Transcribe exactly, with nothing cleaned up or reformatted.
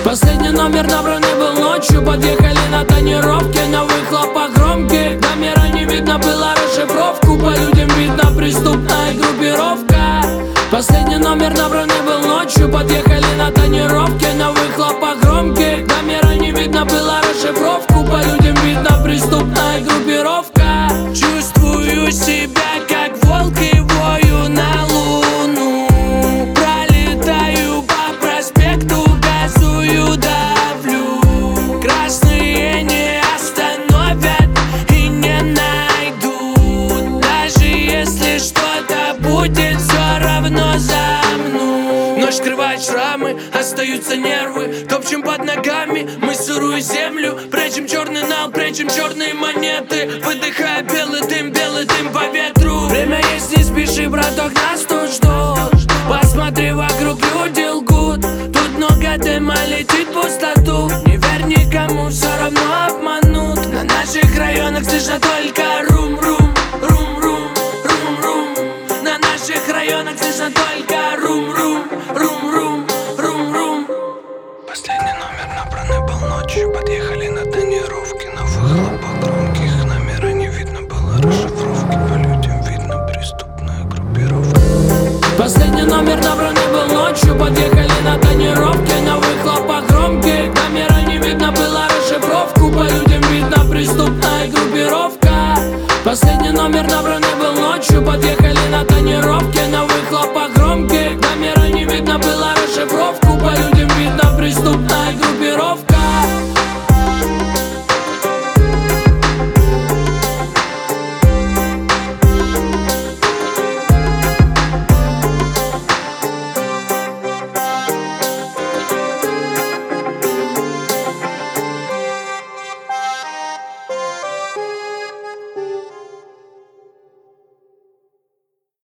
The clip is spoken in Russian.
Последний номер набранный был ночью. Подъехали на тонировке, на выхлопах громких. Камера не видно, была расшифровку. По людям видно преступная группировка. Последний номер набранный был ночью. Подъехали на тонировке, на выхлопах громких. Камера не видно, была расшифровку. По людям видно преступная группировка. Чувствую себя как волк и вою на луну. Пролетаю по проспекту, газую, давлю. Красные не остановят и не найдут. Даже если что-то будет, все равно за мной. Ночь скрывает шрамы, остаются нервы. Топчем под ногами мы сырую землю. Прячем черный нал, прячем черные монеты. Выдыхая белый дым, белый дым по ветру. Время есть, не спеши, браток, нас тут ждут. Посмотри вокруг, люди лгут. Тут много дыма, летит в пустоту. Не верь никому, все равно обманут. На наших районах слышно только рум-рум, рум-рум, рум-рум. На наших районах слышно только рум-рум, рум-рум, рум-рум. Последний номер набранный был ночью. Подъехали на тонировке, на выхлопах громких. Номера не видно было расшифровки. По людям видно преступная группировка. Последний номер набранный был ночью. Подъехали на тонировке, на выхлопах громких. Камера не видно, была расшифровку. По людям видно преступная группировка. Последний номер набранный был ночью. Подъехали на тонировке, на выхлопах